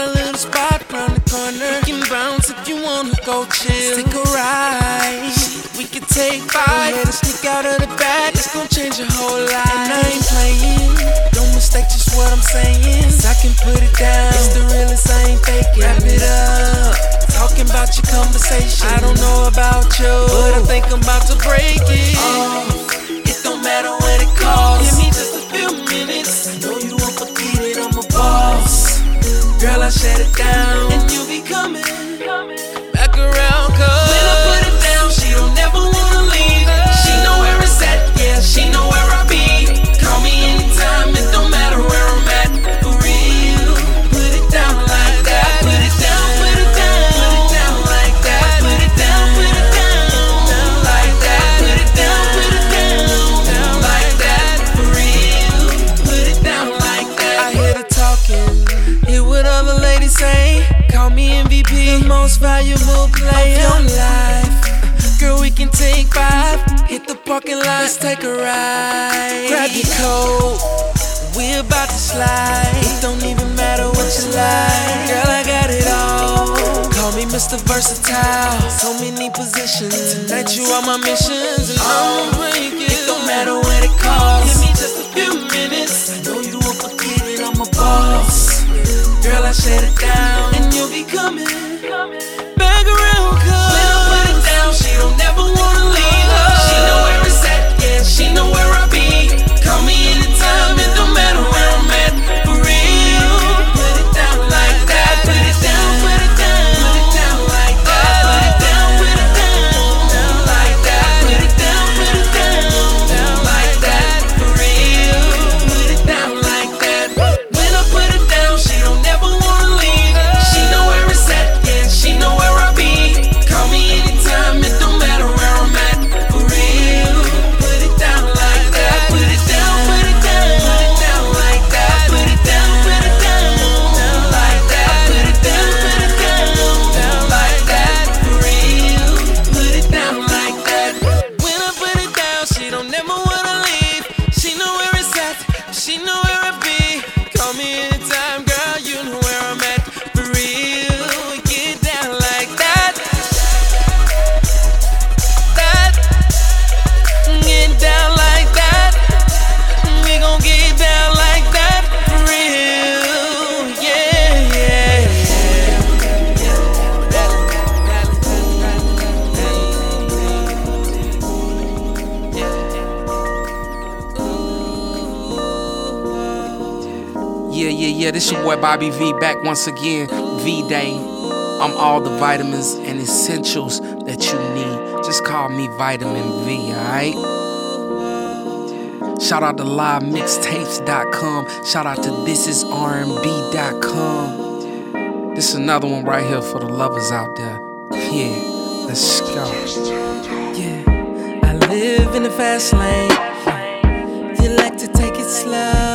a little spot round the corner. We can bounce if you wanna go chill. Take a ride, we can take 5. Go ahead and sneak out of the back, it's gon' change your whole life. And I ain't playing, don't mistake just what I'm saying, 'cause I can put it down, it's the realest, I ain't faking. Wrap it up, talking about your conversation. I don't know about you, but I think I'm about to break it. It don't matter what it costs, give me just a few minutes. I know you won't forget it, I'm a boss. Girl, I shut it down, and you be coming back around, 'cause when I put it down, she don't never wanna leave. She know where it's at, yeah, she know where I be. Call me anytime, it don't matter where I'm at. For real, put it down like that. Put it down, put it down, put it down like that. Put it down, put it down like that. Put it down, put it down like that. For real, put it down like that. I hear the talking, hear what other ladies say. Call me MVP, the most valuable player of your life. Girl, we can take 5, hit the parking lot, let's take a ride. Grab your coat, we're about to slide. It don't even matter what you like, girl, I got it all. Call me Mr. Versatile, so many positions. Tonight you are my missions, and I'ma break it. It don't matter what it costs, give me just a few minutes. I know you won't forget it, I'm a boss. Girl, I shut it down, and you'll be coming back around, 'cause when I put it down, she don't never wanna leave. She know where it's at, yeah, she know where I be. Call me anytime, it don't matter where I'm at. For real, put it down like that. Put it down, put it down, put it down like that. Put it down, put it down like that. Put it down, put it down like that. For real, put it down like that. When I put it down, she don't never wanna leave. She know where it's at, yeah, she know where I be. Call me anytime, it don't matter where I'm at. For real, put it down like that. Put it down, put it down like that. Put it down, put it down like that. Put it down, put it down like that. For real, put it down like that. When I put it down, she don't never wanna leave. She know where it's at, she know where I be. Call me anytime, girl, you know where I'm at. For real, we get down like that. Get down like that. We gon' get down like that. For real, yeah, yeah, yeah. This your boy Bobby V back once again. V-Day. I'm all the vitamins and essentials that you need. Just call me Vitamin V, alright? Shout out to livemixtapes.com. Shout out to thisisrnb.com. This is another one right here for the lovers out there. Yeah, let's go. Yeah, I live in the fast lane. You like to take it slow.